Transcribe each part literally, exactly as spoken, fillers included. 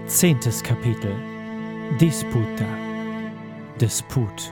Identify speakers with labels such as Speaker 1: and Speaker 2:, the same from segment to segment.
Speaker 1: Zehntes Kapitel. Disputa. Disput.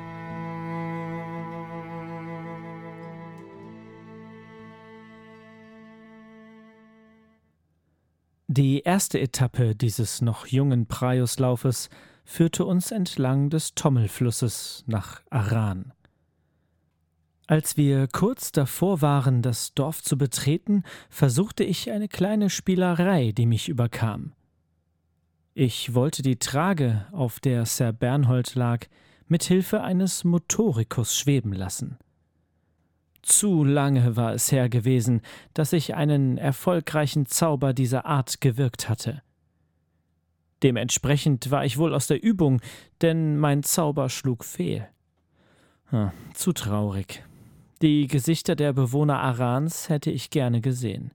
Speaker 1: Die erste Etappe dieses noch jungen Praiuslaufes führte uns entlang des Tommelflusses nach Aran. Als wir kurz davor waren, das Dorf zu betreten, versuchte ich eine kleine Spielerei, die mich überkam. Ich wollte die Trage, auf der Sir Bernhold lag, mit Hilfe eines Motoricus schweben lassen. Zu lange war es her gewesen, dass ich einen erfolgreichen Zauber dieser Art gewirkt hatte. Dementsprechend war ich wohl aus der Übung, denn mein Zauber schlug fehl. Hm, zu traurig. Die Gesichter der Bewohner Arans hätte ich gerne gesehen.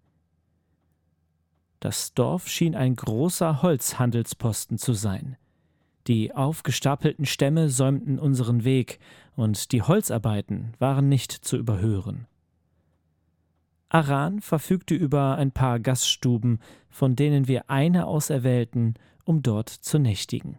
Speaker 1: Das Dorf schien ein großer Holzhandelsposten zu sein. Die aufgestapelten Stämme säumten unseren Weg, und die Holzarbeiten waren nicht zu überhören. Aran verfügte über ein paar Gaststuben, von denen wir eine auserwählten, um dort zu nächtigen.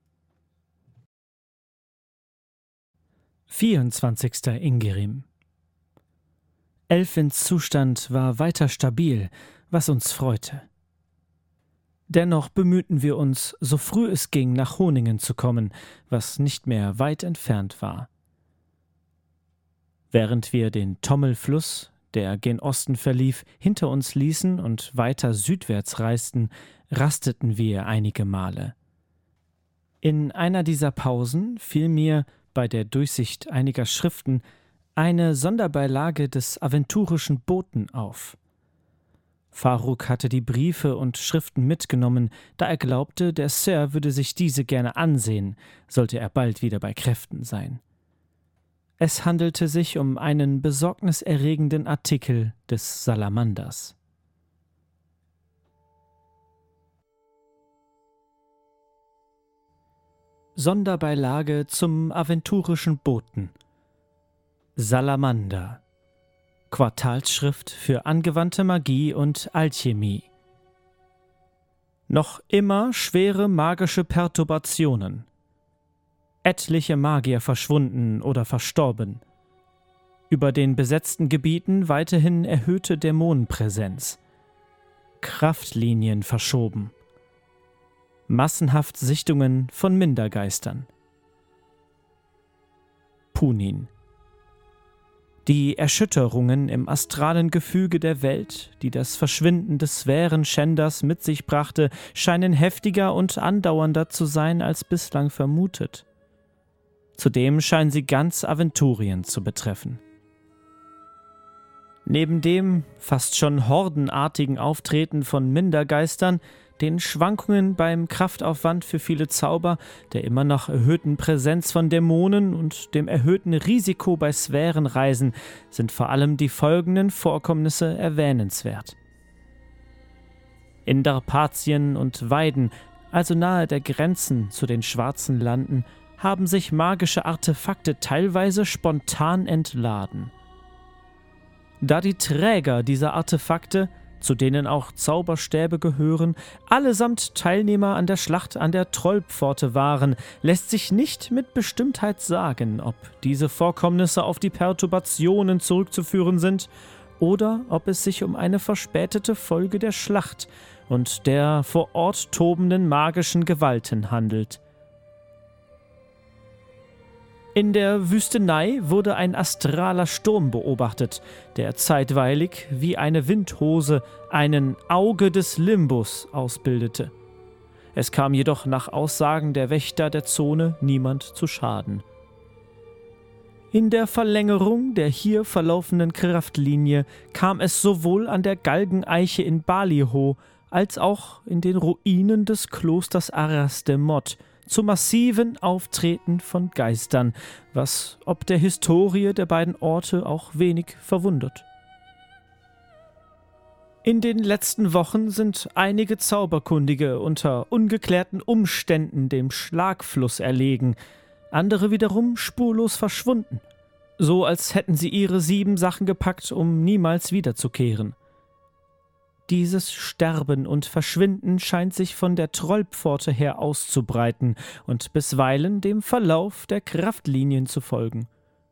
Speaker 1: vierundzwanzigster Ingerim. Elfwins Zustand war weiter stabil, was uns freute. Dennoch bemühten wir uns, so früh es ging, nach Honingen zu kommen, was nicht mehr weit entfernt war. Während wir den Tommelfluss, der gen Osten verlief, hinter uns ließen und weiter südwärts reisten, rasteten wir einige Male. In einer dieser Pausen fiel mir, bei der Durchsicht einiger Schriften, eine Sonderbeilage des aventurischen Boten auf. Faruk hatte die Briefe und Schriften mitgenommen, da er glaubte, der Sir würde sich diese gerne ansehen, sollte er bald wieder bei Kräften sein. Es handelte sich um einen besorgniserregenden Artikel des Salamanders. Sonderbeilage zum aventurischen Boten. Salamander. Quartalsschrift für angewandte Magie und Alchemie. Noch immer schwere magische Perturbationen. Etliche Magier verschwunden oder verstorben. Über den besetzten Gebieten weiterhin erhöhte Dämonenpräsenz. Kraftlinien verschoben. Massenhaft Sichtungen von Mindergeistern. Punin. Die Erschütterungen im astralen Gefüge der Welt, die das Verschwinden des Sphären-Schänders mit sich brachte, scheinen heftiger und andauernder zu sein als bislang vermutet. Zudem scheinen sie ganz Aventurien zu betreffen. Neben dem fast schon hordenartigen Auftreten von Mindergeistern, den Schwankungen beim Kraftaufwand für viele Zauber, der immer noch erhöhten Präsenz von Dämonen und dem erhöhten Risiko bei Sphärenreisen sind vor allem die folgenden Vorkommnisse erwähnenswert. In Darpatien und Weiden, also nahe der Grenzen zu den Schwarzen Landen, haben sich magische Artefakte teilweise spontan entladen. Da die Träger dieser Artefakte, zu denen auch Zauberstäbe gehören, allesamt Teilnehmer an der Schlacht an der Trollpforte waren, lässt sich nicht mit Bestimmtheit sagen, ob diese Vorkommnisse auf die Perturbationen zurückzuführen sind oder ob es sich um eine verspätete Folge der Schlacht und der vor Ort tobenden magischen Gewalten handelt. In der Wüstenei wurde ein astraler Sturm beobachtet, der zeitweilig wie eine Windhose einen Auge des Limbus ausbildete. Es kam jedoch nach Aussagen der Wächter der Zone niemand zu Schaden. In der Verlängerung der hier verlaufenden Kraftlinie kam es sowohl an der Galgeneiche in Baliho als auch in den Ruinen des Klosters Arras de Mott zu massiven Auftreten von Geistern, was ob der Historie der beiden Orte auch wenig verwundert. In den letzten Wochen sind einige Zauberkundige unter ungeklärten Umständen dem Schlagfluss erlegen, andere wiederum spurlos verschwunden, so als hätten sie ihre sieben Sachen gepackt, um niemals wiederzukehren. Dieses Sterben und Verschwinden scheint sich von der Trollpforte her auszubreiten und bisweilen dem Verlauf der Kraftlinien zu folgen.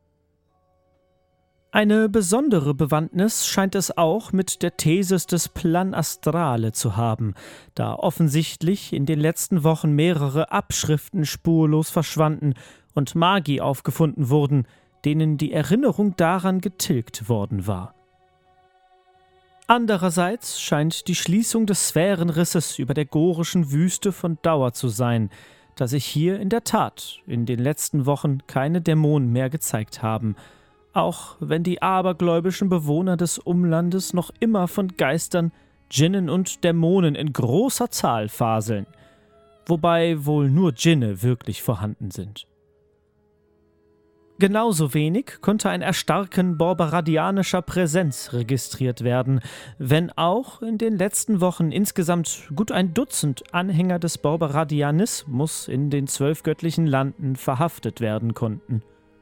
Speaker 1: Eine besondere Bewandtnis scheint es auch mit der Thesis des Plan Astrale zu haben, da offensichtlich in den letzten Wochen mehrere Abschriften spurlos verschwanden und Magi aufgefunden wurden, denen die Erinnerung daran getilgt worden war. Andererseits scheint die Schließung des Sphärenrisses über der gorischen Wüste von Dauer zu sein, da sich hier in der Tat in den letzten Wochen keine Dämonen mehr gezeigt haben, auch wenn die abergläubischen Bewohner des Umlandes noch immer von Geistern, Djinnen und Dämonen in großer Zahl faseln, wobei wohl nur Djinne wirklich vorhanden sind. Genauso wenig konnte ein Erstarken borbaradianischer Präsenz registriert werden, wenn auch in den letzten Wochen insgesamt gut ein Dutzend Anhänger des Borbaradianismus in den zwölf göttlichen Landen verhaftet werden konnten.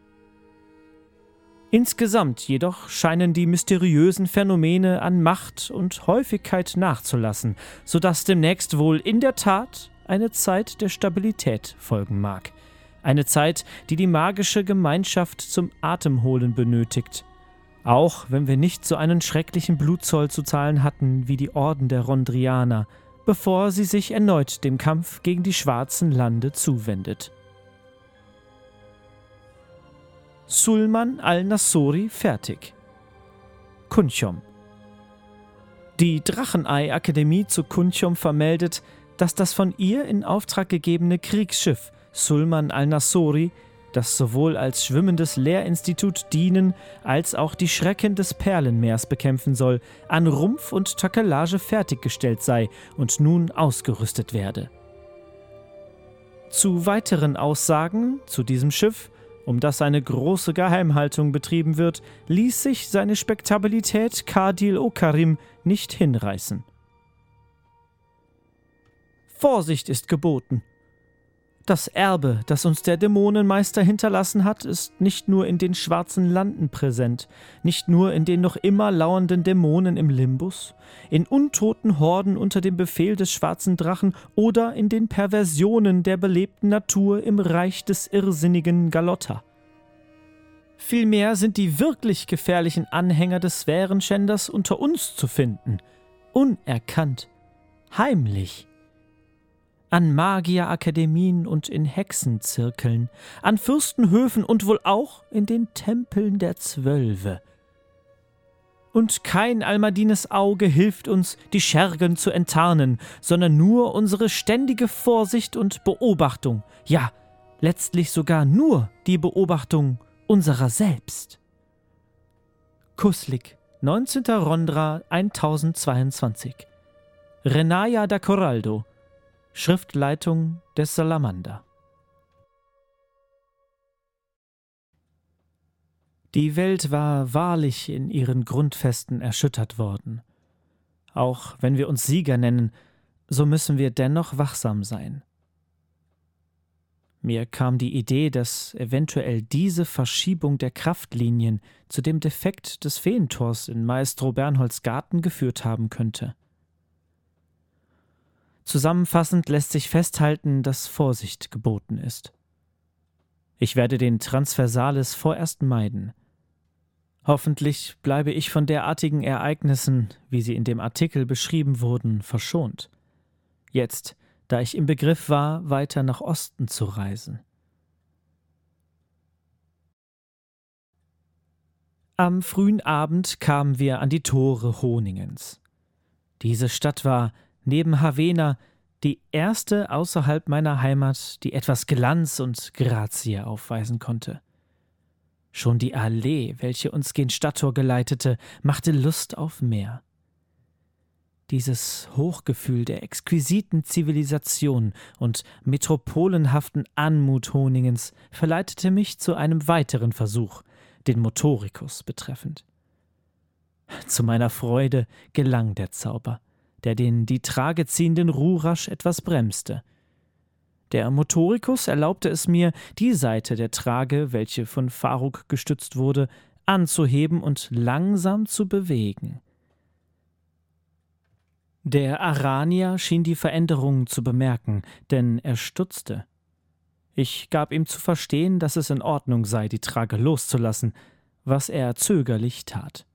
Speaker 1: Insgesamt jedoch scheinen die mysteriösen Phänomene an Macht und Häufigkeit nachzulassen, sodass demnächst wohl in der Tat eine Zeit der Stabilität folgen mag. Eine Zeit, die die magische Gemeinschaft zum Atemholen benötigt. Auch wenn wir nicht so einen schrecklichen Blutzoll zu zahlen hatten wie die Orden der Rondrianer, bevor sie sich erneut dem Kampf gegen die schwarzen Lande zuwendet. Sulman al-Nassori fertig. Kunchom. Die Drachenei-Akademie zu Kunchom vermeldet, dass das von ihr in Auftrag gegebene Kriegsschiff Sulman al-Nassori, das sowohl als schwimmendes Lehrinstitut dienen, als auch die Schrecken des Perlenmeers bekämpfen soll, an Rumpf und Takelage fertiggestellt sei und nun ausgerüstet werde. Zu weiteren Aussagen zu diesem Schiff, um das eine große Geheimhaltung betrieben wird, ließ sich seine Spektabilität Kadil Okarim nicht hinreißen. Vorsicht ist geboten. Das Erbe, das uns der Dämonenmeister hinterlassen hat, ist nicht nur in den schwarzen Landen präsent, nicht nur in den noch immer lauernden Dämonen im Limbus, in untoten Horden unter dem Befehl des schwarzen Drachen oder in den Perversionen der belebten Natur im Reich des irrsinnigen Galotta. Vielmehr sind die wirklich gefährlichen Anhänger des Sphärenschänders unter uns zu finden, unerkannt, heimlich. An Magierakademien und in Hexenzirkeln, an Fürstenhöfen und wohl auch in den Tempeln der Zwölfe. Und kein almadines Auge hilft uns, die Schergen zu enttarnen, sondern nur unsere ständige Vorsicht und Beobachtung, ja, letztlich sogar nur die Beobachtung unserer selbst. Kuslik, neunzehnter Rondra tausendzweiundzwanzig. Renaya da Coraldo, Schriftleitung des Salamander. Die Welt war wahrlich in ihren Grundfesten erschüttert worden. Auch wenn wir uns Sieger nennen, so müssen wir dennoch wachsam sein. Mir kam die Idee, dass eventuell diese Verschiebung der Kraftlinien zu dem Defekt des Feentors in Maestro Bernholds Garten geführt haben könnte. Zusammenfassend lässt sich festhalten, dass Vorsicht geboten ist. Ich werde den Transversalis vorerst meiden. Hoffentlich bleibe ich von derartigen Ereignissen, wie sie in dem Artikel beschrieben wurden, verschont. Jetzt, da ich im Begriff war, weiter nach Osten zu reisen. Am frühen Abend kamen wir an die Tore Honingens. Diese Stadt war neben Havena die erste außerhalb meiner Heimat, die etwas Glanz und Grazie aufweisen konnte. Schon die Allee, welche uns gen Stadttor geleitete, machte Lust auf mehr. Dieses Hochgefühl der exquisiten Zivilisation und metropolenhaften Anmut Honingens verleitete mich zu einem weiteren Versuch, den Motorikus betreffend. Zu meiner Freude gelang der Zauber, der den die Trage ziehenden Rurasch etwas bremste. Der Motorikus erlaubte es mir, die Seite der Trage, welche von Faruk gestützt wurde, anzuheben und langsam zu bewegen. Der Aranier schien die Veränderung zu bemerken, denn er stutzte. Ich gab ihm zu verstehen, dass es in Ordnung sei, die Trage loszulassen, was er zögerlich tat.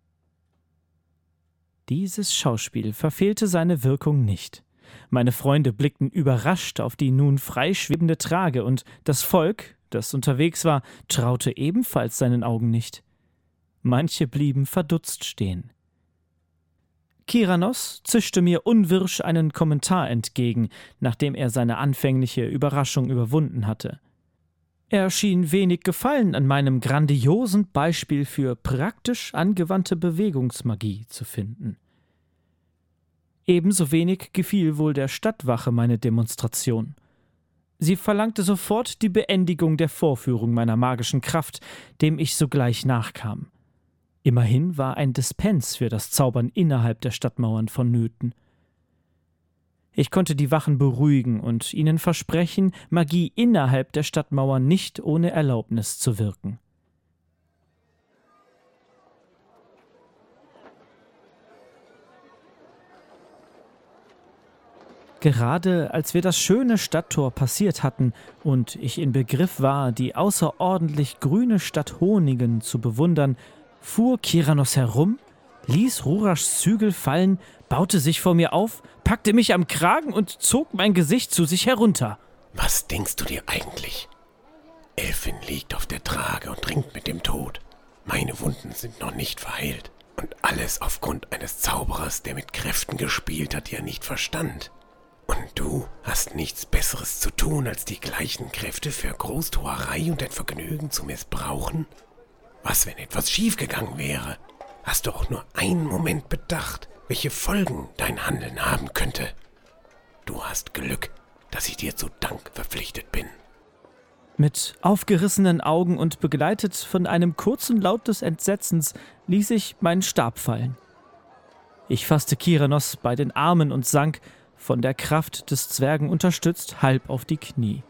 Speaker 1: Dieses Schauspiel verfehlte seine Wirkung nicht. Meine Freunde blickten überrascht auf die nun freischwebende Trage, und das Volk, das unterwegs war, traute ebenfalls seinen Augen nicht. Manche blieben verdutzt stehen. Kiranos zischte mir unwirsch einen Kommentar entgegen, nachdem er seine anfängliche Überraschung überwunden hatte. Er schien wenig Gefallen an meinem grandiosen Beispiel für praktisch angewandte Bewegungsmagie zu finden. Ebenso wenig gefiel wohl der Stadtwache meine Demonstration. Sie verlangte sofort die Beendigung der Vorführung meiner magischen Kraft, dem ich sogleich nachkam. Immerhin war ein Dispens für das Zaubern innerhalb der Stadtmauern vonnöten. Ich konnte die Wachen beruhigen und ihnen versprechen, Magie innerhalb der Stadtmauern nicht ohne Erlaubnis zu wirken. Gerade als wir das schöne Stadttor passiert hatten und ich in Begriff war, die außerordentlich grüne Stadt Honigen zu bewundern, fuhr Kiranos herum, ließ Ruraschs Zügel fallen, baute sich vor mir auf, packte mich am Kragen und zog mein Gesicht zu sich herunter.
Speaker 2: Was denkst du dir eigentlich? Elfin liegt auf der Trage und ringt mit dem Tod. Meine Wunden sind noch nicht verheilt. Und alles aufgrund eines Zauberers, der mit Kräften gespielt hat, die er nicht verstand. Und du hast nichts Besseres zu tun, als die gleichen Kräfte für Großtuerei und ein Vergnügen zu missbrauchen? Was, wenn etwas schiefgegangen wäre? Hast du auch nur einen Moment bedacht, welche Folgen dein Handeln haben könnte? Du hast Glück, dass ich dir zu Dank verpflichtet bin.
Speaker 1: Mit aufgerissenen Augen und begleitet von einem kurzen Laut des Entsetzens ließ ich meinen Stab fallen. Ich fasste Kiranos bei den Armen und sank, von der Kraft des Zwergen unterstützt, halb auf die Knie.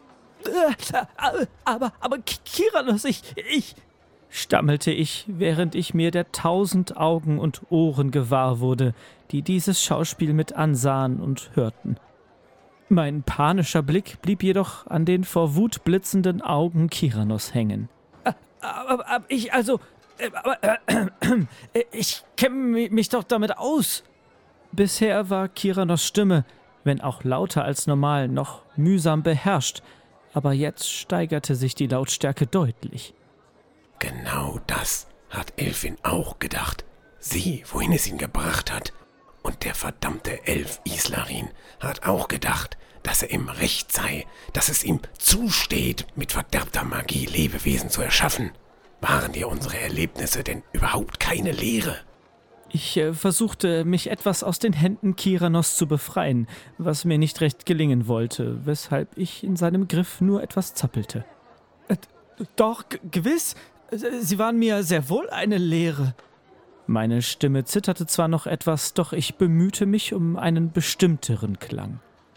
Speaker 1: Aber, aber Kiranos, ich, ich... stammelte ich, während ich mir der tausend Augen und Ohren gewahr wurde, die dieses Schauspiel mit ansahen und hörten. Mein panischer Blick blieb jedoch an den vor Wut blitzenden Augen Kiranos hängen. Aber, aber ich, also, aber, äh, äh, ich kenne mich doch damit aus. Bisher war Kiranos Stimme, wenn auch lauter als normal, noch mühsam beherrscht, aber jetzt steigerte sich die Lautstärke deutlich.
Speaker 2: Genau das hat Elfin auch gedacht. Sie, wohin es ihn gebracht hat. Und der verdammte Elf Islarin hat auch gedacht, dass er im Recht sei, dass es ihm zusteht, mit verderbter Magie Lebewesen zu erschaffen. Waren dir unsere Erlebnisse denn überhaupt keine Lehre?
Speaker 1: Ich äh, versuchte, mich etwas aus den Händen Kiranos zu befreien, was mir nicht recht gelingen wollte, weshalb ich in seinem Griff nur etwas zappelte. Äh, doch, g- gewiss. Sie waren mir sehr wohl eine Lehre. Meine Stimme zitterte zwar noch etwas, doch ich bemühte mich um einen bestimmteren Klang.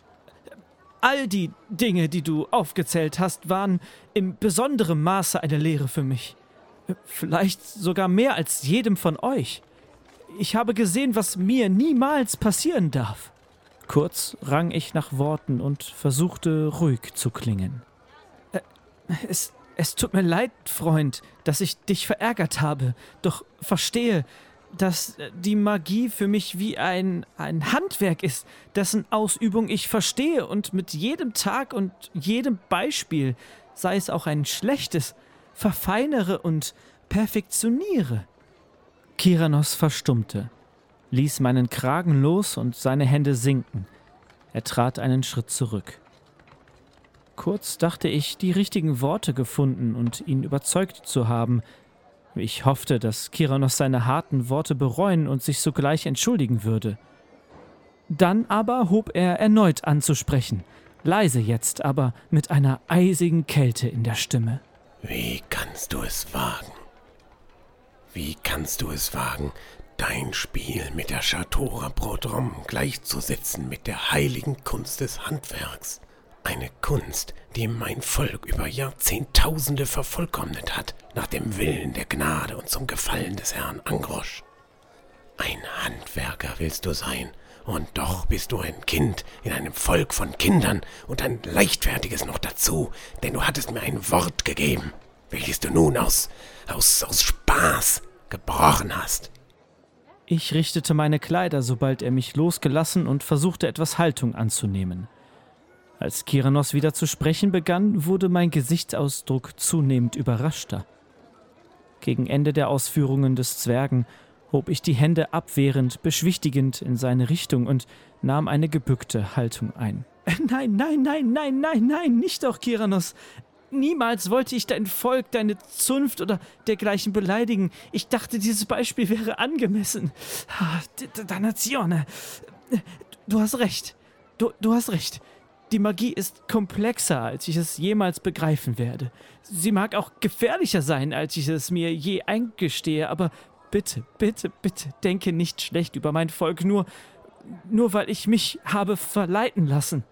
Speaker 1: All die Dinge, die du aufgezählt hast, waren in besonderem Maße eine Lehre für mich. Vielleicht sogar mehr als jedem von euch. Ich habe gesehen, was mir niemals passieren darf. Kurz rang ich nach Worten und versuchte, ruhig zu klingen. Äh, es... Es tut mir leid, Freund, dass ich dich verärgert habe, doch verstehe, dass die Magie für mich wie ein, ein Handwerk ist, dessen Ausübung ich verstehe und mit jedem Tag und jedem Beispiel, sei es auch ein schlechtes, verfeinere und perfektioniere. Kiranos verstummte, ließ meinen Kragen los und seine Hände sinken. Er trat einen Schritt zurück. Kurz dachte ich, die richtigen Worte gefunden und ihn überzeugt zu haben. Ich hoffte, dass Kiranos seine harten Worte bereuen und sich sogleich entschuldigen würde. Dann aber hob er erneut an zu sprechen, leise jetzt, aber mit einer eisigen Kälte in der Stimme.
Speaker 2: Wie kannst du es wagen? Wie kannst du es wagen, dein Spiel mit der Chateau Brodrom gleichzusetzen mit der heiligen Kunst des Handwerks? Eine Kunst, die mein Volk über Jahrzehntausende vervollkommnet hat, nach dem Willen der Gnade und zum Gefallen des Herrn Angrosch. Ein Handwerker willst du sein, Und doch bist du ein Kind in einem Volk von Kindern und ein leichtfertiges noch dazu, denn du hattest mir ein Wort gegeben, welches du nun aus, aus, aus Spaß gebrochen hast.
Speaker 1: Ich richtete meine Kleider, sobald er mich losgelassen, und versuchte etwas Haltung anzunehmen. Als Kiranos wieder zu sprechen begann, wurde mein Gesichtsausdruck zunehmend überraschter. Gegen Ende der Ausführungen des Zwergen hob ich die Hände abwehrend, beschwichtigend in seine Richtung und nahm eine gebückte Haltung ein. »Nein, nein, nein, nein, nein, nein, nicht doch, Kiranos! Niemals wollte ich dein Volk, deine Zunft oder dergleichen beleidigen. Ich dachte, dieses Beispiel wäre angemessen. Dannazione! Du hast recht. Du, du hast recht. Die Magie ist komplexer, als ich es jemals begreifen werde. Sie mag auch gefährlicher sein, als ich es mir je eingestehe, aber bitte, bitte, bitte, denke nicht schlecht über mein Volk, nur, nur weil ich mich habe verleiten lassen.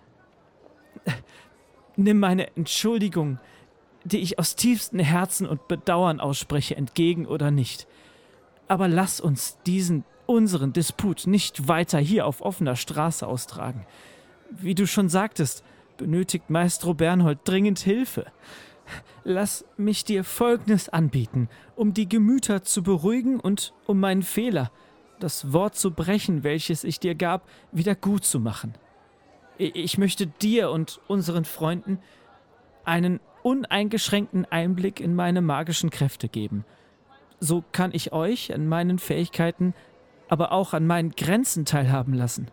Speaker 1: Nimm meine Entschuldigung, die ich aus tiefstem Herzen und Bedauern ausspreche, entgegen oder nicht. Aber lass uns diesen, unseren Disput nicht weiter hier auf offener Straße austragen. Wie du schon sagtest, benötigt Maestro Bernhold dringend Hilfe. Lass mich dir Folgendes anbieten, um die Gemüter zu beruhigen und um meinen Fehler, das Wort zu brechen, welches ich dir gab, wieder gut zu machen. Ich möchte dir und unseren Freunden einen uneingeschränkten Einblick in meine magischen Kräfte geben. So kann ich euch an meinen Fähigkeiten, aber auch an meinen Grenzen teilhaben lassen.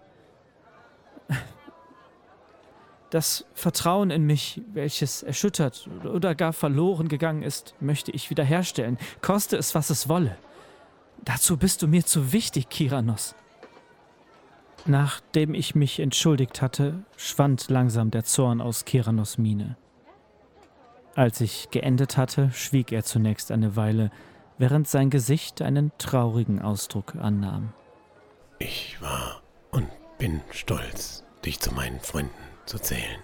Speaker 1: Das Vertrauen in mich, welches erschüttert oder gar verloren gegangen ist, möchte ich wiederherstellen, koste es, was es wolle. Dazu bist du mir zu wichtig, Kiranos. Nachdem ich mich entschuldigt hatte, schwand langsam der Zorn aus Kiranos Miene. Als ich geendet hatte, schwieg er zunächst eine Weile, während sein Gesicht einen traurigen Ausdruck annahm.
Speaker 2: Ich war und bin stolz, dich zu meinen Freunden zu zählen.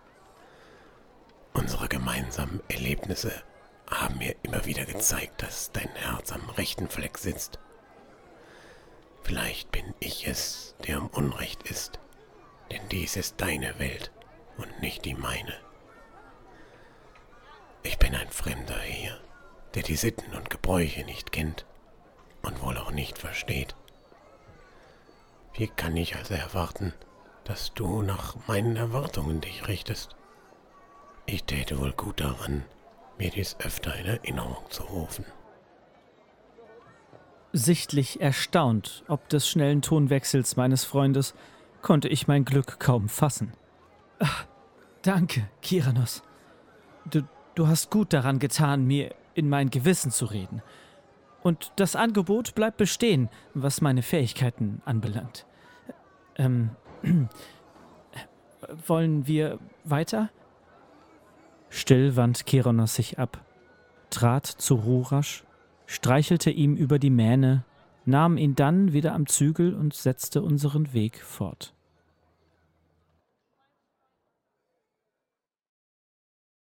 Speaker 2: Unsere gemeinsamen Erlebnisse haben mir immer wieder gezeigt, dass dein Herz am rechten Fleck sitzt. Vielleicht bin ich es, der im Unrecht ist, denn dies ist deine Welt und nicht die meine. Ich bin ein Fremder hier, der die Sitten und Gebräuche nicht kennt und wohl auch nicht versteht. Wie kann ich also erwarten, dass du nach meinen Erwartungen dich richtest? Ich täte wohl gut daran, mir dies öfter in Erinnerung zu rufen.
Speaker 1: Sichtlich erstaunt ob des schnellen Tonwechsels meines Freundes, konnte ich mein Glück kaum fassen. Ach, danke, Kiranos. Du, du hast gut daran getan, mir in mein Gewissen zu reden. Und das Angebot bleibt bestehen, was meine Fähigkeiten anbelangt. Ähm, wollen wir weiter? Still wand Kiranos sich ab, trat zu Rurasch, streichelte ihm über die Mähne, nahm ihn dann wieder am Zügel und setzte unseren Weg fort.